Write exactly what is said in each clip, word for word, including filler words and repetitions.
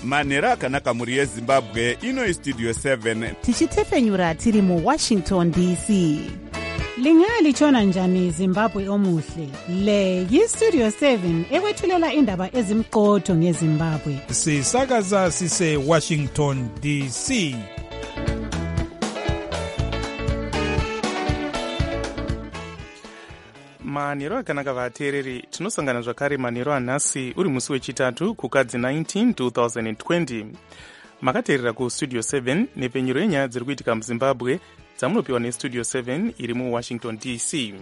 manhero akanaka mhuri yezimbabwe. Ino Studio seven tichitefenyura tiri muWashington D C. Lingalitshona njani Zimbabwe omuhle? Le yiStudio seven ekwethulela indaba ezimqotho ngeZimbabwe. Sisakaza sise Washington D C. manhero akanaka vateereri, tinosangana zvakare manhero anhasi uri musi wechitatu kukadzi nineteen twenty twenty. Makateerera kuStudio seven nepfenyuro yenyaya dziri kuitika muZimbabwe dzamunopiwa neStudio seven iri muWashington D C.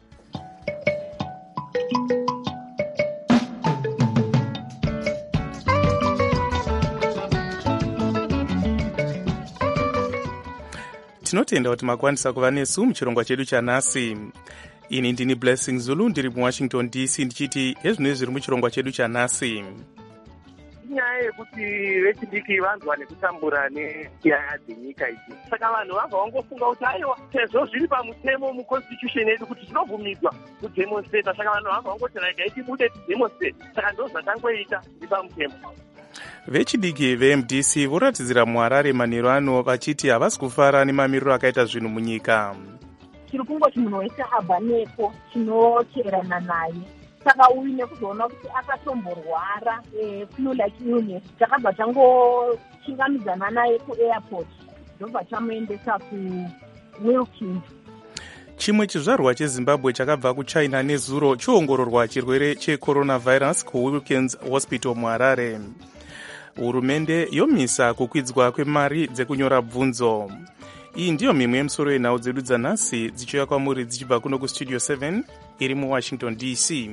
Tinotenda kuti makwanisa kuva nesu muchirongwa chedu chanhasi. Ini ndini Blessing Zulu ndiri muWashington D C ndichiti hezvinhu zviri muchirongwa chedu chanhasi. Inyaya yekuti vechidiki vanzwa nekutambura nenyaya dzenyika idzi. Saka vanhu vabva vangofunga kuti aiwa sezvo zviri pamutemo muconstitution yedu kuti tinobvumidzwa kudemonstrata, saka vanhu vabva vangoti regai tibude tidemonstrate. Saka ndo zvatangoita zviri pamutemo. Vechidiki veM D C voratidzira muHarare manhero ano vachiti havasi kufara nemamiriro akaita zvinhu munyika. Chiri kungoti munhu wese abva nepo chinocherana naye. Saka uyu nekuzoona kuti akatomborwara flu like illness, takabva tangochingamidza naye kuairport ndobva tamuendesa kuWilkins. Chimwe chizvarwa cheZimbabwe chakabva kuChina nezuro choongororwa chirwere checoronavirus kuWilkins Hospital muHarare. Hurumende yomisa kukwidzwa kwemari dzekunyora bvunzo. Iyi ndiyo mimwe yemusoro yenhau dzedu dzanhasi dzichiuya kwamuri dzichibva kuno kuStudio seven iri muWashington D C.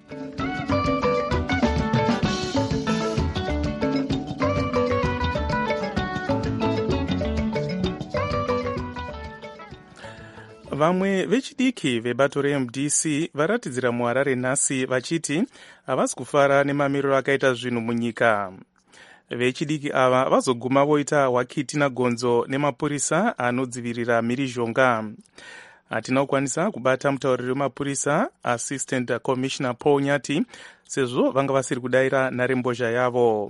Vamwe vechidiki vebato reM D C varatidzira muHarare nhasi vachiti havasi kufara nemamiriro akaita zvinhu munyika. Vechidiki ava vazoguma voita hwakiti nagonzo nemapurisa anodzivirira mhirizhonga. Hatina kukwanisa kubata mutauriri wemapurisa Assistant Commissioner Paul Nyati sezvo vanga vasiri kudaira nharembozha yavo.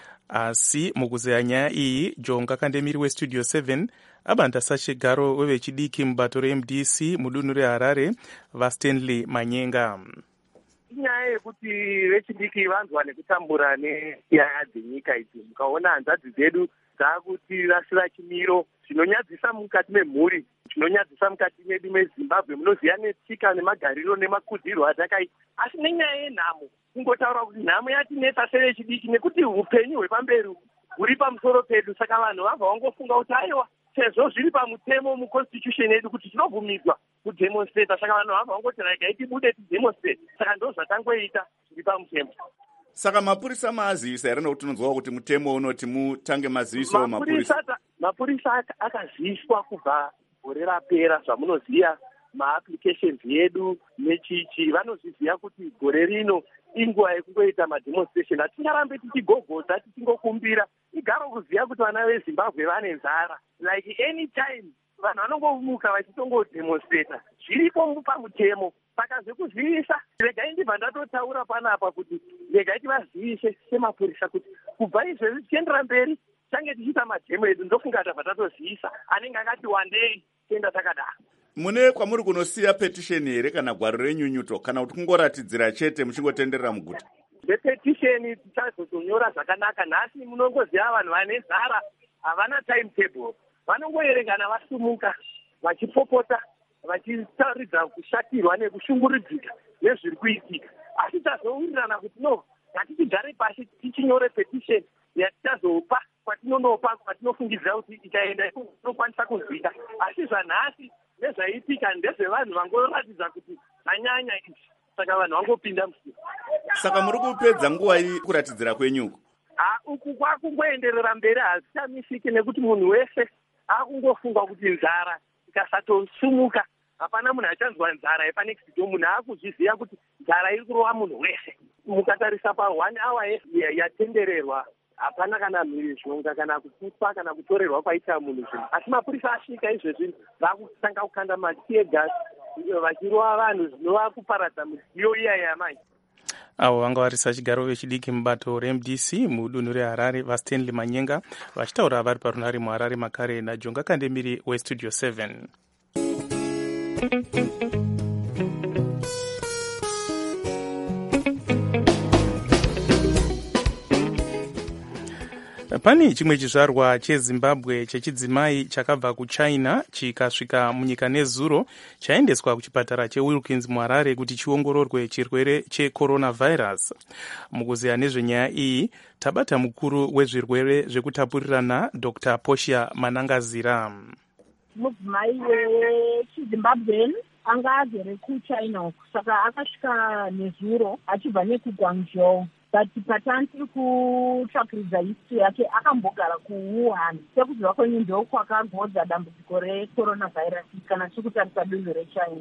Asi mukuzeya nyaya iyi, Jonga Kandemiri weStudio seven abanda sachigaro wevechidiki mubato reM D C mudunhu reHarare vaStanley Manyenga. Inyaya yekuti vechidiki vanzwa nekutambura nenyaya dzenyika idzi. Mukaona hanzvadzi dzedu dzakutirasira chimiro chinonyadzisa mukati memhuri, chinonyadzisa mukati medu meZimbabwe, munoziya netsika nemagariro nemakudzirwo atakaita. Asi nenyaya yenhamo, kungotaura kuti nhamo yatinetsa sevechidiki nekuti upenyu hwepamberi huri pamusoro pedu. Saka vanhu vabva vangofunga kuti aiwa sezvo zviri pamutemo muconstitution yedu kuti tinobvumidzwa kudemonstrata, saka vanhu vabva vangoti regai tibude tidemonstrate. Saka ndo zvatangoita zviri pamutemo. Saka mapurisa maazivisa here nokuti unonzwa kuti mutemo unoti mutange maziviso mapurisa? Mapurisa akaziviswa kubva gore rapera. Zvamunoziya maapplications yedu nechichi vanozviziva kuti gore rino inguva yekungoita mademonstration. Hatingarambe tichigogodza tichingokumbira. Igaro kuziva kuti vana veZimbabwe vane nzara. Like any time vanhu vanongomuka vachitongodemonstrata. Zviripo pamutemo. Saka zvekuzivisa, regai ndibva ndatotaura panapa kuti regai tivazivise semapurisa kuti kubva izvezvi tichiendera mberi tange tichiita madhemo edu. Ndofunga tabva tatozivisa anenge akati wandei tienda takadaro. Mune kwamuri kunosiya petition here kana gwaro renyunyuto kana kuti kungoratidzira chete muchingotenderera muguta? Petition tichazotonyora zvakanaka. Nhasi munongoziva vanhu vane nzara havana timetable, vanongoerengana vasumuka vachipopota vachitaridza kushatirwa nekushungurudzika nezviri kuitika. Asi tazowirirana kuti no, ngatichigare pashi tichinyore petition yatichazopa kwatinonopa kwatinofungidzira kuti ikaenda inokwanisa kunzwika. Asi zvanhasi nezvaitika ndezvevanhu vangoratidza kuti zvanyanya izvi, saka vanhu vangopinda musika. Saka muri kupedza nguva iyi kuratidzira kwenyuko? Ha, uku kwakungoenderera mberi hazvichamisiki nekuti munhu wese akungofunga kuti nzara ikasatosumuka hapana munhu achanzwa nzara yepanext door. Munhu akuzviziva kuti nzara iri kurova munhu wese. Mukatarisa pa one hour yatendererwa hapana kana mhirizhonga kana kuputwa kana kutorerwa kwaita munhu zvinhu. Asi mapurisa asvika izvezvi vakutanga kukanda matear gas vachirova vanhu zvinova kuparadza midziyo iya yamai. avo vanga varisa chigaro vechidiki mubato reM D C mudunhu reHarare vaStanley Manyenga vachitaura vari parunare muHarare makare naJonga Kandemiri weStudio seven. Pane chimwe chizvarwa cheZimbabwe chechidzimai chakabva kuChina chikasvika munyika nezuro chaendeswa kuchipatara cheWilkins muHarare kuti chiongororwe chirwere checoronavirus. Mukuziya nezvenyaya iyi tabata mukuru wezvirwere zvekutapurirana Doctor Portia Manangazira. Mudzimai wechiZimbabwe anga agere kuChina saka akasvika nezuro achibva nekuGuangzhou. But patani tiri kutsvakiridza history yake akambogara kuWuhan sekuziva kwenyu ndo kwakagodza dambudziko recoronavirus kana tiri kutarisa dunhu reChina.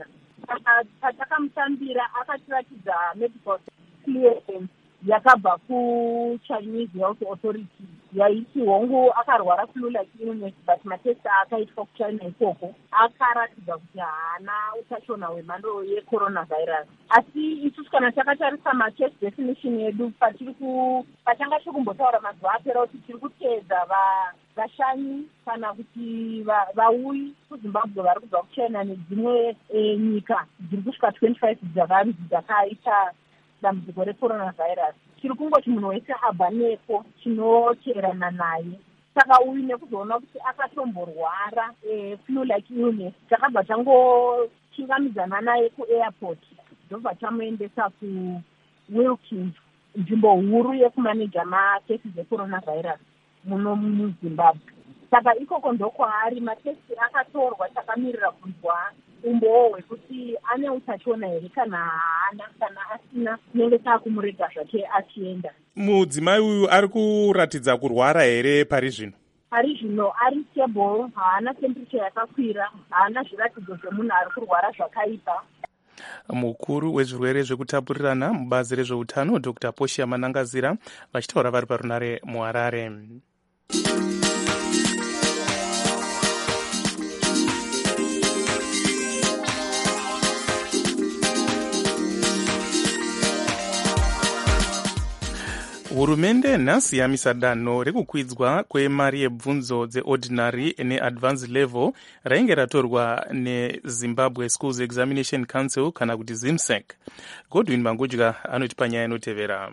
Patakamusambira akatiratidza medical clearance yakabva kuChinese Health Authority yaiti hongu akarwara flu like illness but matesti akaitwa kuChina ikoko akaratidza kuti haana utachiona hwemhando yecoronavirus. Asi isusu kana takatarisa matest definition yedu patiri patanga tiri kumbotaura mazuva apera kuti tiri kuteedza vashanyi kana kuti vauyi kuZimbabwe vari kubva kuChina nedzimwe nyika dziri kusvika twenty-five dzavanzi dzakaita dambudziko recoronavirus. Chiri kungoti munhu wese abva nepo chinoteerana naye. Saka uyu nekuzoona kuti akatomborwara flu like illness takabva tangochingamidzana naye kuairport ndobva tamuendesa kuWilkins, nzvimbo huru yekumaneja makesi dzecoronavirus muno muZimbabwe. Saka ikoko ndokwaari matesti akatorwa takamirira kunzwa umbowo hwekuti ane utachiona here kana haana, kana asina tinenge taakumurega zvake achienda. Mudzimai uyu ari kuratidza kurwara here pari zvino? Pari zvino ari stable, haana temperature yakakwira, haana zviratidzo zvemunhu ari kurwara zvakaipa. Mukuru wezvirwere zvekutapurirana mubazi rezveutano Doctor Portia Manangazira vachitaura vari parunare muHarare. Hurumende nhasi yamisa danho rekukwidzwa kwemari yebvunzo dzeordinary neadvanced level rainge ratorwa neZimbabwe Schools Examination Council kana kuti ZIMSEC. Godwin Mangudya anoti panyaya inotevera.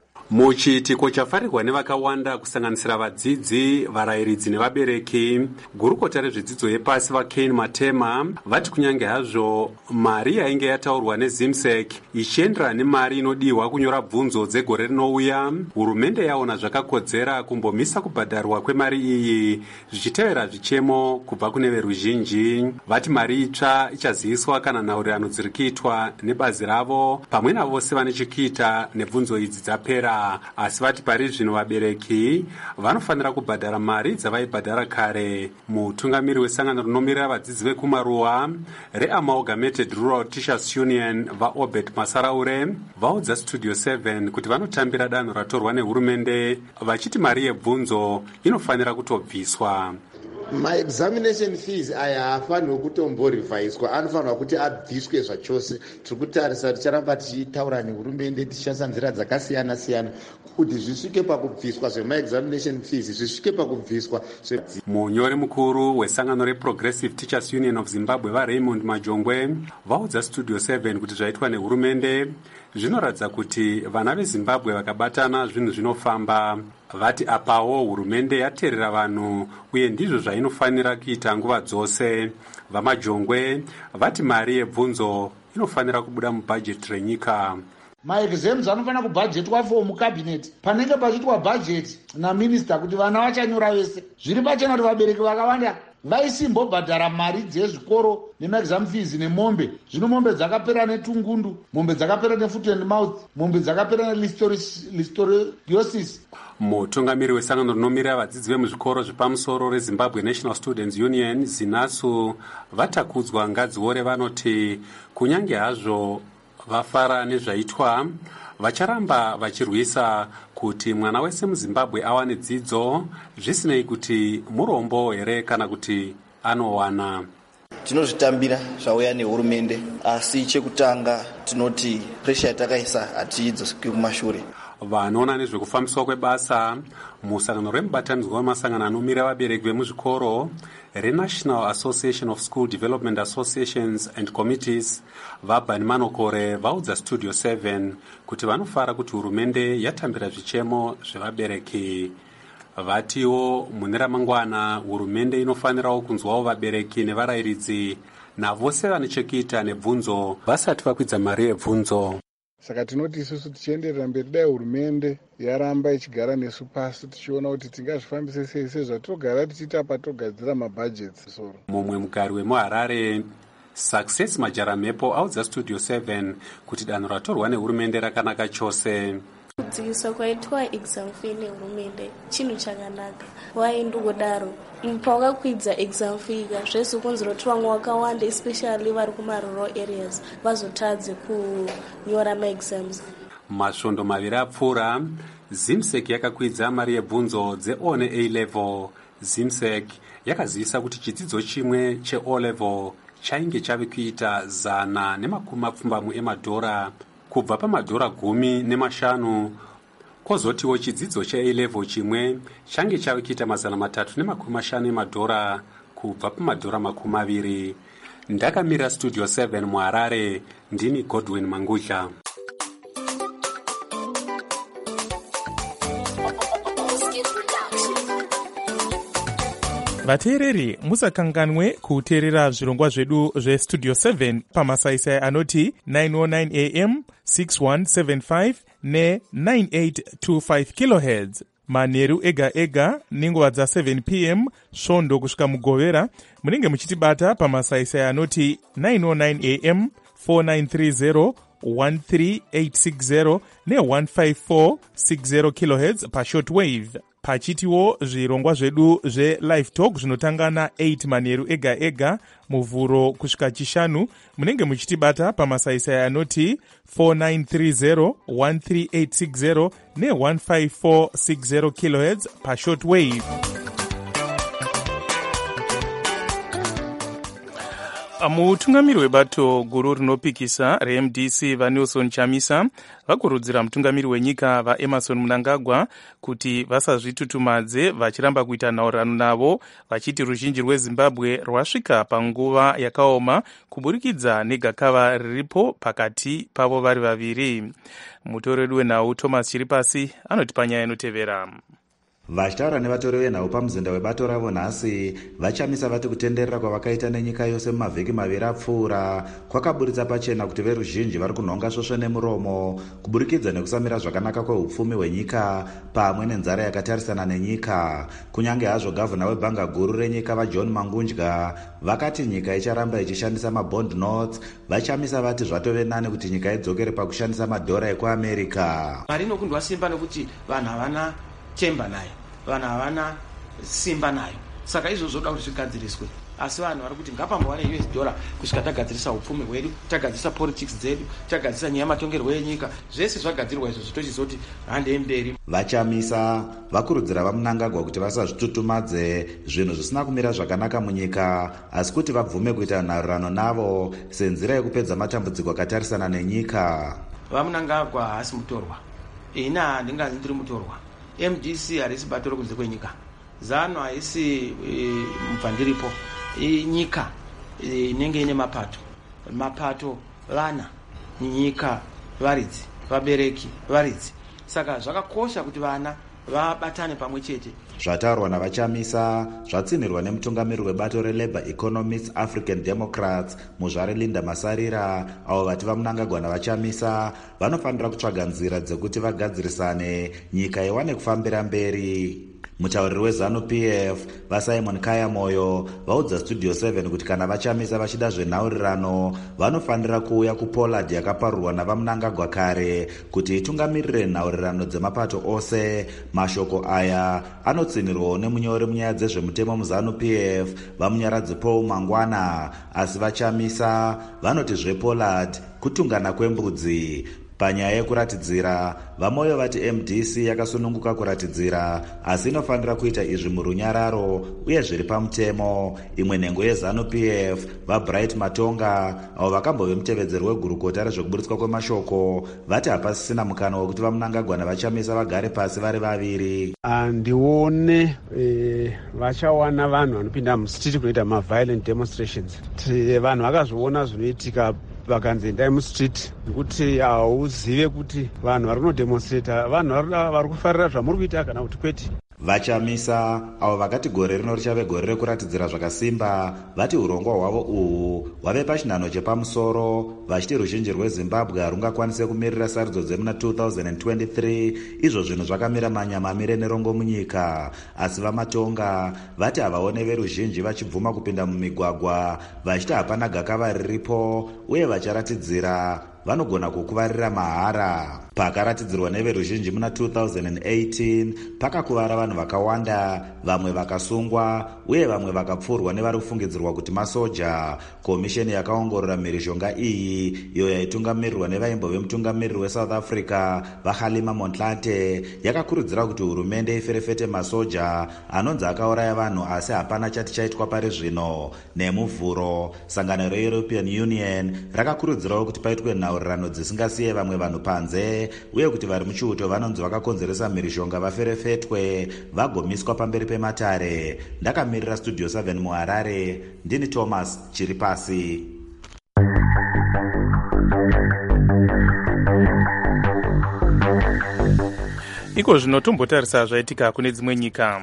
Muchiitiko chafarirwa nevakawanda kusanganisira vadzidzi, varayiridzi nevabereki, gurukota rezvedzidzo yepasi vaKane Matema vati kunyange hazvo mari yainge yataurwa neZIMSEC ichienderana nemari inodiwa kunyora bvunzo dzegore rinouya, hurumende yaona zvakakodzera kumbomisa kubhadharwa kwemari iyi zvichitevera zvichemo kubva kune veruzhinji. Vati mari itsva ichaziviswa kana nhaurirano dziri kuitwa nebazi ravo pamwe navose vane chekuita nebvunzo idzi dzapera. Asi vati pari zvino vabereki vanofanira kubhadhara mari dzavaibhadhara kare. Mutungamiri wesangano rinomirira vadzidzi vekumaruwa reAmalgamated Rural Teachers Union vaObed Masaraure vaudza Studio seven kuti vanotambira danho ratorwa nehurumende vachiti mari yebvunzo inofanira kutobviswa. maexamination fees aya haafanirwi kutomborivhaiswa, anofanirwa kuti abviswe zvachose. tiri kutarisa ticharamba tichitaura nehurumende tichishandisa nzira dzakasiyana siyana kuti zvisvike pakubviswa zvemaexamination fees, zvisvike pakubviswa. Munyori mukuru wesangano reProgressive Teachers Union of Zimbabwe vaRaymond Majongwe vaudza Studio seven kuti zvaitwa nehurumende zvinoratidza kuti vana veZimbabwe vakabatana zvinhu zvinofamba. Vati apawo hurumende yateerera vanhu uye ndizvo zvainofanira kuita nguva dzose. VaMajongwe vati mari yebvunzo inofanira kubuda mubhajeti renyika. Maexams anofanira kubhajetwa for mucabinet panenge pachiitwa bhajeti naminista kuti vana vachanyora vese. Zviri pachena kuti vabereki vakawanda vaisimbobhadhara mari dzezvikoro nemaexam fees nemombe. Zvino mombe dzakapera netungundu, mombe dzakapera nefoot and mouth, mombe dzakapera nelisteriosis. Mutungamiri wesangano rinomirira vadzidzi vemuzvikoro zvepamusoro reZimbabwe National Students Union ZINASU vatakudzwa ngadziore vanoti kunyange hazvo vafara nezvaitwa vacharamba vachirwisa kuti mwana wese muZimbabwe awane dzidzo zvisinei kuti murombo here kana kuti anowana. tinozvitambira zvauya nehurumende, asi chekutanga tinoti presha yatakaisa hatiidzoswi kumashure. Vanoona nezvekufambiswa kwebasa musangano remubatanidzwa wemasangano anomira vabereki vemuzvikoro reNational Association of School Development Associations and Committees vaBani Manokore vaudza Studio seven kuti vanofara kuti hurumende yatambira zvichemo zvevabereki. Vatiwo mune ramangwana hurumende inofanirawo kunzwawo vabereki nevarairidzi navose vane chekuita nebvunzo vasati vakwidza mari yebvunzo. Saka tinoti isusu tichienderera mberi dai hurumende yaramba ichigara nesu pasi tichiona kuti tingazvifambise sei sezvatinogara tichiita patogadzira mabhajeti soro. Mumwe mugari wemuHarare Success Majaramhepo audza Studio seven kuti danho ratorwa nehurumende rakanaka chose. Kudzikiswa kwaitwa exam fee nehurumende chinhu chakanaka. Waindodaro pawakakwidza exam fee zvese kunzira kuti vamwe vakawanda especially vari kumarural areas vazotadze kunyora maexams. Masvondo maviri apfuura Zimsek yakakwidza mari yebvunzo dzeO neA level. Zimsek yakazivisa kuti chidzidzo chimwe cheO level chainge chave kuita zana nemakumi mapfumbamwe emadhora kubva pamadhora gumi nemashanu. Kozotiwo chidzidzo cheA level chimwe change chave kuita mazana matatu nemakumi mashanu emadhora kubva pamadhora makumi maviri. Ndakamira Studio seven muHarare, ndini Godwin Mangudla. vateereri musakanganwe kuteerera zvirongwa zvedu zvestudio seven pamasaisai anoti nine oh nine a m six one seven five ne nine eight two five kilohertz manheru ega ega nenguva dza seven p m svondo kusvika mugovera. Munenge muchitibata pamasaisai anoti nine oh nine a m four nine three zero one three eight six zero ne one five four six zero kilohertz pashortwave. Pachitiwo zvirongwa zvedu zve-live talk zvinotanga na eight manheru ega ega muvhuro kusvika chishanu. Munenge muchitibata pamasaisai anoti four nine three zero one three eight six zero ne one five four six zero kilohertz pashortwave. Mutungamiri webato guru rinopikisa reM D C vaNelson Chamisa vakurudzira mutungamiri wenyika vaEmerson Mnangagwa kuti vasazvitutumadze vachiramba kuita nhaurirano navo, vachiti ruzhinji rweZimbabwe rwasvika panguva yakaoma kuburikidza negakava riripo pakati pavo vari vaviri. Mutori wedu wenhau Thomas Chiripasi anoti panyaya inotevera. Vachitaura nevatori venhau pamuzinda webato ravo nhasi vaChamisa vati kutenderera kwavakaita nenyika yose mumavhiki maviri apfuura kwakaburitsa pachena kuti veruzhinji vari kunhonga svosvo nemuromo kuburikidza nekusamira zvakanaka kweupfumi hwenyika pamwe nenzara yakatarisana nenyika. Kunyange hazvo gavhuna webhanga guru renyika vaJohn Mangudya vakati nyika icharamba ichishandisa mabond notes, vaChamisa vati zvatove nani kuti nyika idzokere pakushandisa madhora ekuAmerica. Mari inokundwa simba nekuti vanhu havana chemba nayo, vanhu havana simba nayo, saka izvo zvoda kuti zvigadziriswe. Asi vanhu vari kuti ngapambova ne U S dollar kusvika tagadzirisa upfumi hwedu, tagadzirisa politics dzedu, tagadzirisa nyaya yematongerwo enyika, zvese zvagadzirwa izvo zvitochizoti handei mberi. VaChamisa vakurudzira vaMnangagwa kuti vasazvitutumadze zvinhu zvisina kumira zvakanaka munyika, asi kuti vabvume kuita nhaurirano navo senzira yekupedza matambudziko akatarisana nenyika. VaMnangagwa haasi mutorwa, ina handingazi ndiri mutorwa. M D C harisi bato rokunze kwenyika, zano haisi e, mubvandiripo e, nyika inenge e, ine mapato mapato vana nyika varidzi vabereki varidzi, saka zvakakosha kuti vana vabatane pamwe chete. Zvataurwa navaChamisa zvatsinirwa nemutungamiri webato reLabour Economists African Democrats muzvare Linda Masarira, avo vati vaMnangagwa navaChamisa vanofanira kutsvaga nzira dzekuti vagadzirisane nyika iwane kufambira mberi. Mutauriri weZanu-P F vaSimon Kayamoyo vaudza Studio seven kuti kana vaChamisa vachida zvenhaurirano vanofanira kuuya kuPollard yakaparurwa navaMnangagwa kare kuti itungamirire nhaurirano dzemapato ose. Mashoko aya anotsinirwawo nemunyori munyaya dzezvemutemo muZanu-P F vamunyaradzi Paul Mangwana, asi vaChamisa vanoti zvePollard kutungana kwembudzi. Panyaya yekuratidzira, vamoyo vati M D C yakasununguka kuratidzira, asi inofanira kuita izvi murunyararo uye zviri pamutemo. Imwe nhengo yeZanu P F, vaBright Matonga, avo vakambove mutevedzeri wegurukota rezvekuburitswa kwemashoko, vati hapasisina mukana wekuti vaMnangagwa navachamisa vagare pasi vari vaviri. Handione e, vachawana vanhu vanopinda mustriti kunoita maviolent demonstrations. Vanhu vakazviona zvinoitika vakanzi endai mustriti, nekuti hauzive kuti vanhu vari kunodemonstrata vanhu vari kufarira zvamuri kuita kana kuti kwete. Vachamisa, avo vakati gore rino richave gore rekuratidzira zvakasimba, vati urongwa hwavo uhu hwave pachinhano chepamusoro, vachiti ruzhinji rweZimbabwe harungakwanise kumirira sarudzo dzemuna two thousand twenty-three, izvo zvinhu zvakamira manyamamire nerongo munyika. Asi vaMatonga vati havaone veruzhinji vachibvuma kupinda mumigwagwa, vachiti hapana gakava riripo uye vacharatidzira vanogona kukuvarira mahara. Pakaratidzirwa neveruzhinji muna two thousand eighteen, pakakuvara vanhu vakawanda, vamwe vakasungwa uye vamwe vakapfurwa nevari kufungidzirwa kuti masoja. Komisheni yakaongorora mhirizhonga iyi, iyo yaitungamirirwa nevaimbove mutungamiriri weSouth Africa vaHalima Montlante, yakakurudzira kuti hurumende iferefete masoja anonzi akauraya vanhu asi hapana chati chaitwa pari zvino. Nemuvhuro, sangano reEuropean Union rakakurudzirawo kuti paitwe nhaurirano dzisingasiye vamwe vanhu panze, uye kuti vari muchiuto vanonzi vakakonzeresa mhirizhonga vaferefetwe vagomiswa pamberi pematare. Ndakamirira Studio seven muHarare, ndini Thomas Chiripasi. Iko zvino tombotarisa zvaitika kune dzimwe nyika.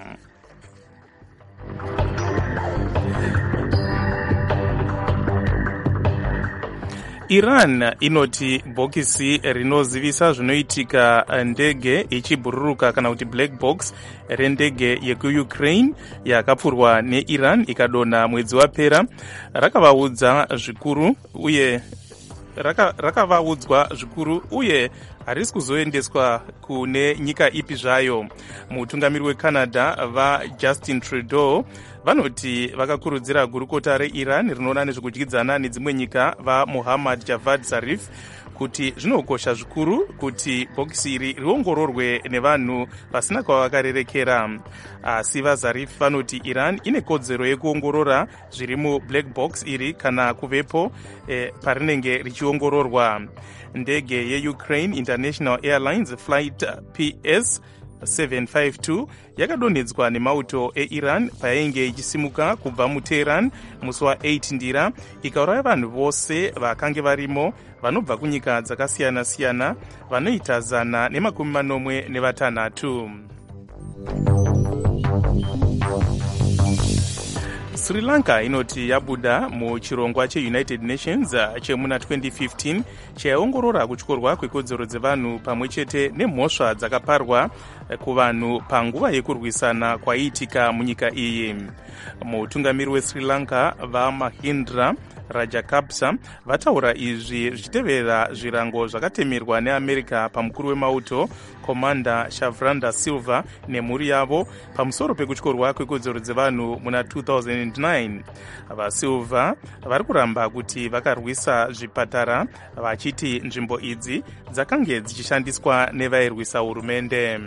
Iran inoti bhokisi rinozivisa zvinoitika ndege ichibhururuka kana kuti black box rendege yekuUkraine yakapfurwa neIran ikadonha mwedzi wapera rakavaudza zvikuru uye raka, rakavaudzwa zvikuru uye harisi kuzoendeswa kune nyika ipi zvayo. Mutungamiri weCanada vaJustin Trudeau vanoti vakakurudzira gurukota reIran rinoona nezvekudyidzana nedzimwe nyika vaMohammad Javad Zarif kuti zvinokosha zvikuru kuti bhokisi iri riongororwe nevanhu pasina kwavakarerekera. Asi vaZarif vanoti Iran ine kodzero yekuongorora zviri mublack box iri kana kuvepo eh, parinenge richiongororwa. Ndege yeUkraine International Airlines Flight P S seven five two yakadonhedzwa nemauto eIran payainge ichisimuka kubva muTehran musi wa8 ndira, ikauraya vanhu vose vakange varimo vanobva kunyika dzakasiyana-siyana vanoita zana nemakumi manomwe nevatanhatu. Sri Lanka inoti yabuda muchirongwa cheUnited Nations chemuna twenty fifteen chaongorora kutyorwa kwekodzero dzevanhu pamwe chete nemhosva dzakaparwa kuvanhu panguva yekurwisana kwaiitika munyika iyi. Mutungamiri weSri Lanka vaMahindra Rajapaksa vataura izvi zvichitevera zvirango zvakatemerwa neAmerica pamukuru wemauto Commander Shavranda Silva nemhuri yavo pamusoro pekutyorwa kwekodzero dzevanhu muna two thousand nine. VaSilva vari kuramba kuti vakarwisa zvipatara vachiti nzvimbo idzi dzakange dzichishandiswa nevairwisa hurumende.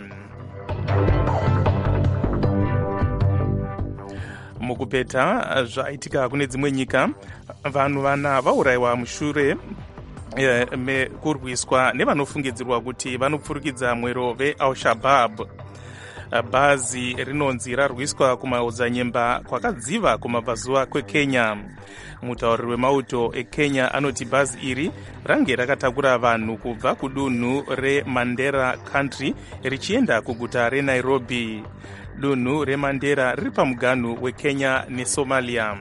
Mukupeta zvaitika kune dzimwe nyika, vanhu vana vaurayiwa mushure e, mekurwiswa nevanofungidzirwa kuti vanopfurikidza mwero veAl-Shabaab. Bhazi rinonzi rarwiswa kumaodzanyemba kwakadziva kumabvazuva kweKenya. Mutauriri wemauto eKenya anoti bhazi iri range rakatakura vanhu kubva kudunhu reMandera Country richienda kuguta reNairobi. Dunhu reMandera riri pamuganhu weKenya neSomalia.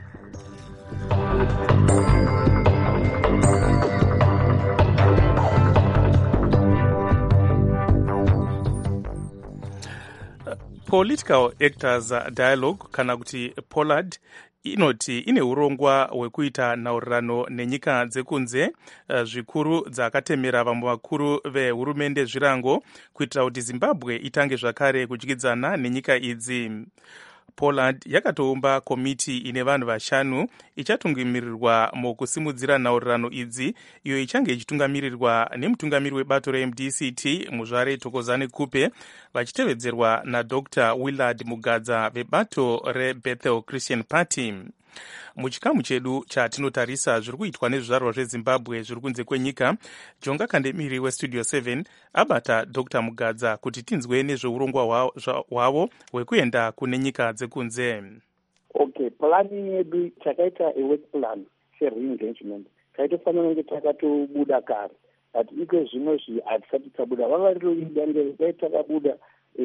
Political Actors Dialogue kana kuti Pollard inoti ine urongwa hwekuita nhaurirano nenyika dzekunze zvikuru dzakatemera vamwe vakuru vehurumende zvirango kuitira kuti Zimbabwe itange zvakare kudyidzana nenyika idzi. Poland yakatoumba komiti ine vanhu vashanu ichatungamirwa mukusimudzira nhaurirano idzi, iyo ichange ichitungamirirwa nemutungamiri webato reM D C T muzvare Thokozani Kupe, vachitevedzerwa naDr Willard Mugadza vebato reBethel Christian Party. Muchikamu chedu chatinotarisa zviri kuitwa nezvizvarwa zveZimbabwe zviri kunze kwenyika, Jonga Kandemiri weStudio seven abata Dr Mugadza kuti tinzwe nezveurongwa hwavo hwekuenda kune nyika dzekunze. Okay, plani yedu takaita a work plan se-re-engagement. Taitofanira kunge takatobuda kare. Ati iko zvimwe zvi hatisati tabuda. Vava riroida ndere takabuda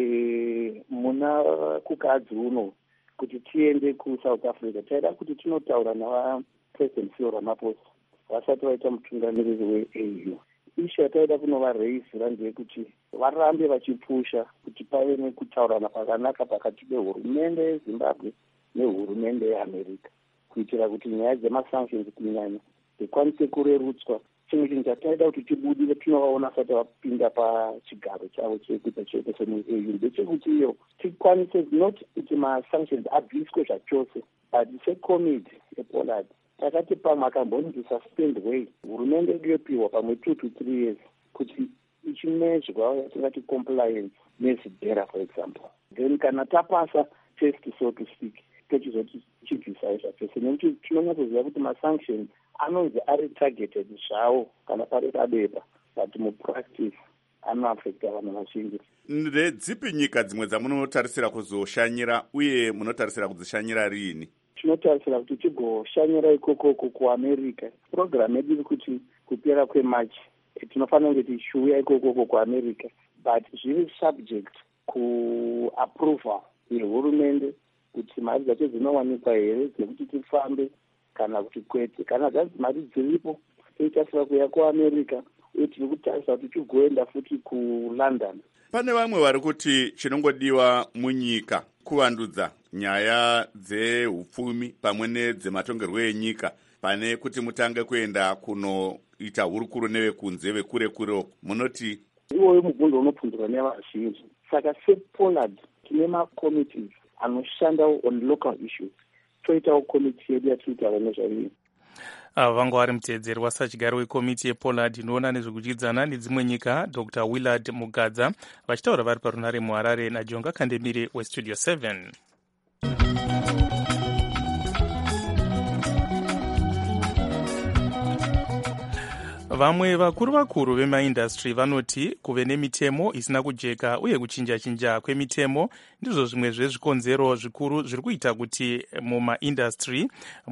muna kukadzi uno kuti tiende kuSouth Africa. Taida kuti tinotaura navaPresident Cyril Ramaphosa vasati vaita mutungamiriri weA U. Ishu yataida kunovareisira ndeyekuti varambe vachipusha kuti pave nekutaurana pakanaka pakati pehurumende yeZimbabwe nehurumende yeAmerica, kuitira kuti nyaya dzemasanctions kunyanya dzikwanise kurerutswa. Chimwe chinhu chataida kuti tibudire tinovaona asati vapinda pachigaro chavo chekuita chete semuA U ndechekuti iyo tikwanise not kuti masanctions abviswe zvachose, but secommittee yePoland takati pamwe akambonzi suspend way hurumende yedu yopiwa pamwe two to three years kuti ichimezhwa yatingati compliance nezidhera for example, then kana tapasa test so to speak tochizoti chibvisa zvachose, nekuti tinonyatsoziva kuti masanctions anonzi ari targeted zvawo kana pari pabepa, but mupractice anoafekta vanhu vazhinji. Ndedzipi nyika dzimwe dzamunotarisira kuzoshanyira uye munotarisira kudzishanyira riini? Tinotarisira kuti tigoshanyira ikokoko kuAmerica. Program yedu iri kuti kupera kwemachi tinofanira kuti tichiuya ikokoko kuAmerica, but zviri subject kuapproval yehurumende kuti mari dzacho dzinowanikwa here dzekuti tifambe kana kuti kwete. Kana dzazi mari dziripo toitasira kuya kuAmerica uye tiri kutarisa kuti tigoenda futi kuLondon. Pane vamwe vari kuti chinongodiwa munyika kuvandudza nyaya dzehupfumi pamwe nedzematongerwo enyika pane kuti mutange kuenda kunoita hurukuro nevekunze vekure kure. Munoti iwoyo mubvunzo unopindurwa nevazhinji. Saka sePoland tine macommittees anoshanda on local issues. Toitawo komiti yedu yatinotaura nezvayo. Ava vanga vari mutedzeri wasachigaro wekomiti yePoland inoona nezvekuchidzana nedzimwe nyika, Dr Willard Mugadza, vachitaura vari parunare muHarare naJonga Kandemire weStudio seven. Vamwe vakuru vakuru vemaindastry vanoti kuve nemitemo isina kujeka uye kuchinja-chinja kwemitemo ndizvo zvimwe zvezvikonzero zvikuru zviri kuita kuti mumaindastry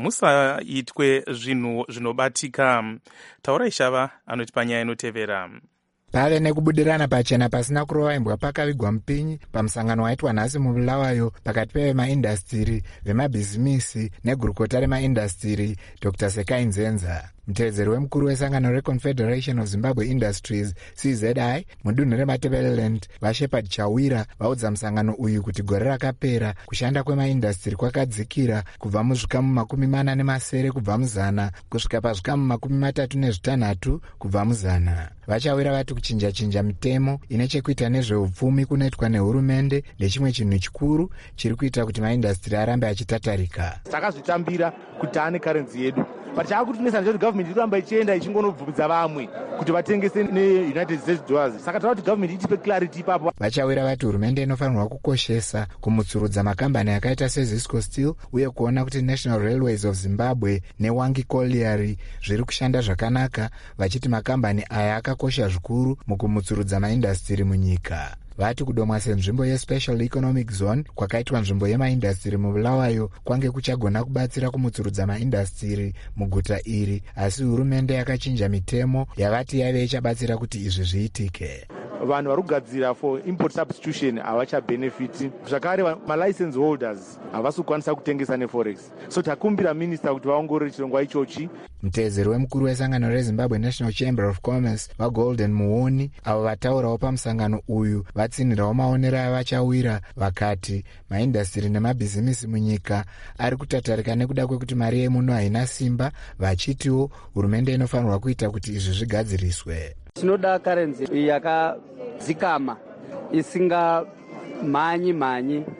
musaitwe zvinhu zvinobatika. Taurai Shava anoti panyaya inotevera. Pave nekubudirana pachena pasina kurovaimbwa pakavigwa mupinyi pamusangano waitwa nhasi mubulawayo pakati pevemaindastiri, vemabhizimisi negurukota remaindastiri Dr Sekai Nzenza. Mutevedzeri wemukuru wesangano reConfederation of Zimbabwe Industries C Z I mudunhu reMatabeleland vaShepard Chawira vaudza musangano uyu kuti gore rakapera kushanda kwemaindastiri kwakadzikira kubva muzvikamu makumi mana nemasere kubva muzana kusvika pazvikamu makumi matatu nezvitanhatu kubva muzana. VaChawira vati kuchinja-chinja mitemo ine chekuita nezveupfumi kunoitwa nehurumende ndechimwe chinhu chikuru chiri kuita kuti maindastiri arambe achitatarika. Takazvitambira kuti ane karenzi yedu, but chaakutinesa ndechoti government iramba ichienda ichingonobvumidza vamwe kuti vatengese neUnited States dollars. Saka taura kuti government itipe clarity ipapo. VaChawira vati hurumende inofanirwa kukoshesa kumutsurudza makambani akaita seZisco Steel uye kuona kuti National Railways of Zimbabwe neWangi Colliery zviri kushanda zvakanaka, vachiti makambani aya akakosha zvikuru mukumutsurudza maindastiri munyika. Vati kudomwa senzvimbo yeSpecial Economic Zone kwakaitwa nzvimbo yemaindastiri mubulawayo kwange kuchagona kubatsira kumutsurudza maindastiri muguta iri, asi hurumende yakachinja mitemo yavati yave ichabatsira kuti izvi zviitike. Vanhu vari kugadzira for import substitution havachabenefiti, zvakare malicense holders havasi kukwanisa kutengesa neforex. So takumbira minista kuti vaongorore chirongwa ichochi. Mutevedzeri wemukuru wesangano reZimbabwe National Chamber of Commerce vaGolden Muoni avo vataurawo pamusangano uyu vatsinhirawo maonero avaChawira vakati maindastiri nemabhizimisi munyika ari kutatarika nekuda kwekuti mari yemuno haina simba, vachitiwo hurumende inofanirwa kuita kuti izvi zvigadziriswe. Tinoda karenzi yakadzikama isingamhanyi mhanyi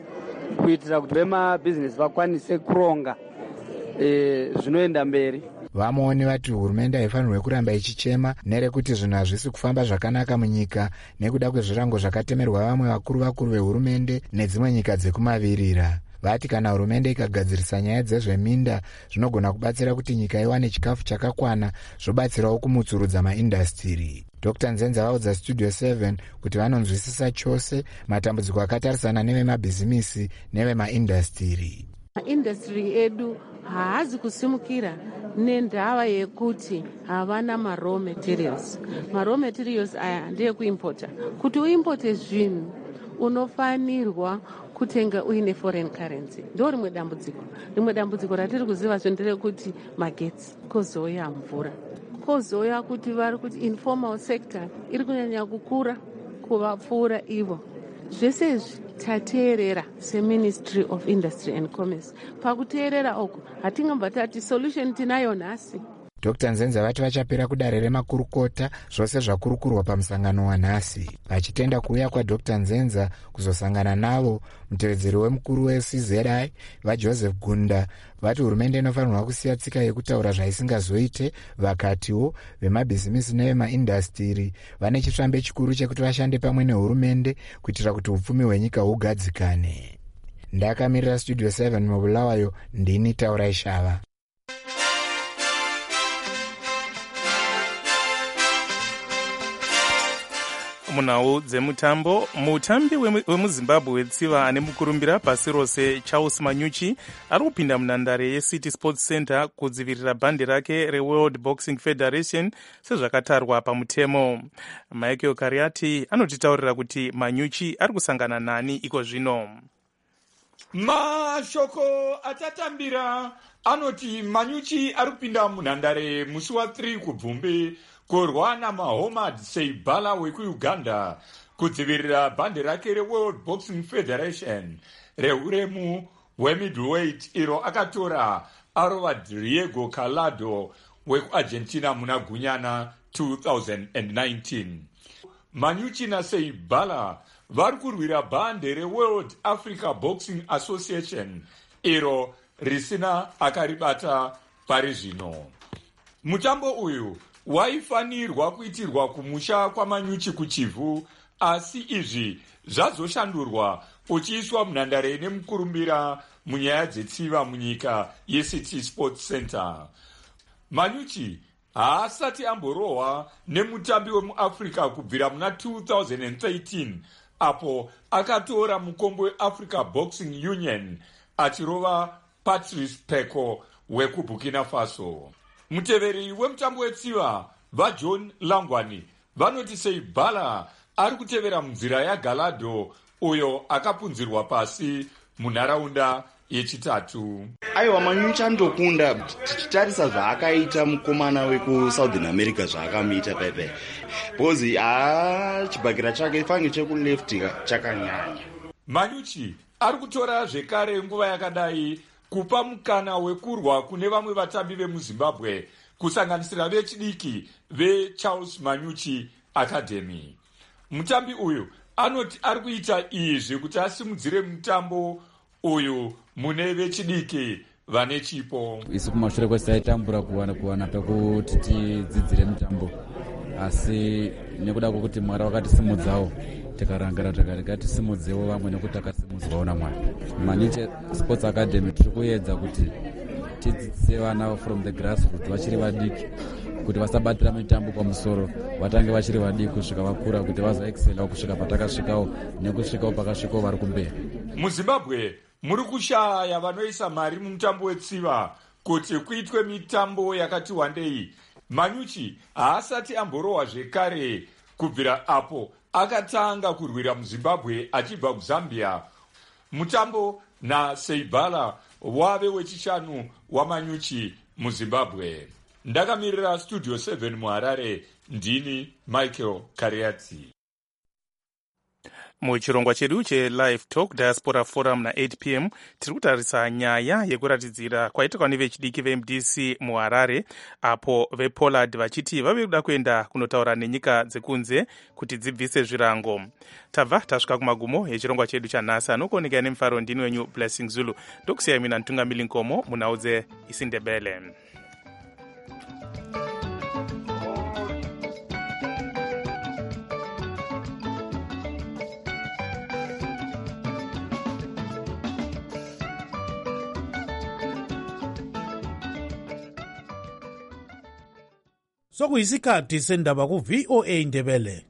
kuitira kuti vemabhizinesi vakwanise kuronga e, zvinoenda mberi. vamoni vati hurumende haifanirwe kuramba ichichema nerekuti zvinhu hazvisi kufamba zvakanaka munyika nekuda kwezvirango zvakatemerwa vamwe vakuru vakuru vehurumende nedzimwe nyika dzekumavirira. vati kana hurumende ikagadzirisa nyaya dzezveminda zvinogona kubatsira kuti nyika iwane chikafu chakakwana, zvobatsirawo kumutsurudza maindastiri. dr Nzenza vaudza Studio seven kuti vanonzwisisa chose matambudziko akatarisana nevemabhizimisi nevemaindastiri. maindastiri edu haazi kusimukira nendava yekuti havana maraw materials. maraw materials aya ndeyekuimpota. kuti uimpote zvinhu unofanirwa kutenga uine foreign currency. ndo rimwe dambudziko. rimwe dambudziko ratiri kuziva zvo nderekuti magetsi, kozouya mvura, kozouya kuti vari kuti informal sector iri kunyanya kukura kuvapfuura ivo. zvese izvi tateerera seministry of industry and commerce. pakuteerera uku hatingamba tati solution tinayo nhasi. dr Nzenza vati vachapera kudare remakurukota zvose zvakurukurwa pamusangano wanhasi. vachitenda kuuya kwadr Nzenza kuzosangana navo, mutevedzeri wemukuru weC Z I vaJoseph Gunda vati hurumende inofanirwa kusiya tsika yekutaura zvaisingazoite. vakatiwo vemabhizimisi nevemaindastiri vane chitsvambe chikuru chekuti vashande pamwe nehurumende kuitira kuti upfumi hwenyika hugadzikane. ndakamirira Studio seven mubulawayo, ndini Taurai Shava. munhau dzemutambo, mutambi wemuzimbabwe wetsiva ane mukurumbira pasi rose Charles Manyuchi ari kupinda munhandare yeCity Sports Center kudzivirira bhande rake reWorld Boxing Federation sezvakatarwa pamutemo. Michael Kariati anotitaurira kuti Manyuchi ari kusangana nani iko zvino. mashoko atatambira anoti Manyuchi ari kupinda munhandare musi wa3 kubvumbi kurwa naMahomad Seibala wekuuganda kudzivirira bhande rake reWorld Boxing Federation reuremu hwemiddleweight iro akatora arova Diego Calado wekuargentina muna gunyana two thousand nineteen. Manyuchi naSeibala vari kurwira bhande reWorld Africa Boxing Association iro risina akaribata pari zvino. Mutambo uyu waifanirwa kuitirwa kumusha kwaManyuchi kuchivhu, asi izvi zvazoshandurwa uchiiswa munhandare ine mukurumbira munyaya dzetsiva munyika yeCity Sports Center. Manyuchi haasati amborohwa nemutambi wemuafrica kubvira muna two thousand thirteen apo akatora mukombo weAfrica Boxing Union achirova Patrice Peko wekuburkina Faso. Muteveri wemutambo wetsiva vaJohn Langwani vanoti Seibala ari kutevera munzira yaGalado uyo akapunzirwa pasi munharaunda yechitatu. aiwa Manyuchi andokunda tichitarisa zvaakaita mukomana wekusouthern america zvaakamuita pepe bhozi chibhakira chake fange chekulefti chakanyanya. Manyuchi ari kutora zvekare nguva yakadai kupa mukana wekurwa kune vamwe vatambi vemuzimbabwe kusanganisira vechidiki veCharles Manyuchi Academy. Mutambi uyu anoti ari kuita izvi kuti asimudzire mutambo uyu mune vechidiki vane chipo. Isu kumashure kwese taitambura kuwana kuwana pekuti tidzidzire mutambo, asi nekuda kwokuti Mwari wakatisimudzawo tikarangara takarega tisimudzewo vamwe nekuti takasimudzwawo naMwari. Manyuchi Sports Academy tiri kuedza kuti tidzidzise vana from the grassroots vachiri vadiki kuti vasabatira mitambo pamusoro, vatange vachiri vadiki kusvika vakura kuti vazoexcelawo kusvika patakasvikawo nekusvikawo pakasvikawo vari kumberi. MuZimbabwe muri kushaya vanoisa mari mumutambo wetsiva kuti kuitwe mitambo yakati wandei. Manyuchi haasati amborohwa zvekare kubvira apo akatanga kurwira muZimbabwe achibva kuZambia. Mutambo naSeibala wave wechishanu waManyuchi muZimbabwe. Ndakamirira Studio seven muHarare, ndini Michael Kariati. muchirongwa chedu chelive talk diaspora forum na-eight p m tiri kutarisa nyaya yekuratidzira kwaitikwa nevechidiki vem d c muharare, apo vepollard vachiti vave kuda kuenda kunotaura nenyika dzekunze kuti dzibvise zvirango. Tabva tasvika kumagumo echirongwa chedu chanhasi. Anokuonekera nemufaro ndini wenyu Blessing Zulu. Ndokusiyai mina Ntungamili Nkomo munhau dzeIsindebele. sokuyisikhathi sendaba ku-V O A Indebele.